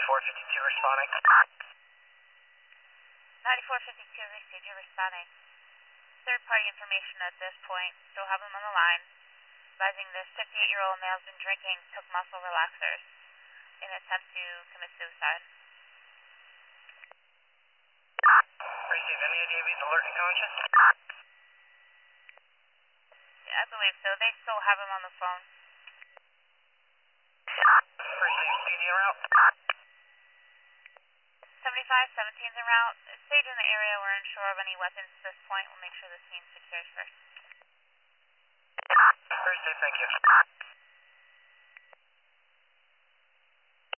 9452 responding. 9452 received, you're responding. Third-party information at this point, still have him on the line. Advising this 58-year-old male has been drinking, took muscle relaxers in an attempt to commit suicide. Receive any idea if he's alert and conscious? Yeah, I believe so. They still have him on the phone. Receive PD en route. 7517's en route. Stage in the area. We're unsure of any weapons at this point. We'll make sure the scene's secured first. Receive, thank you.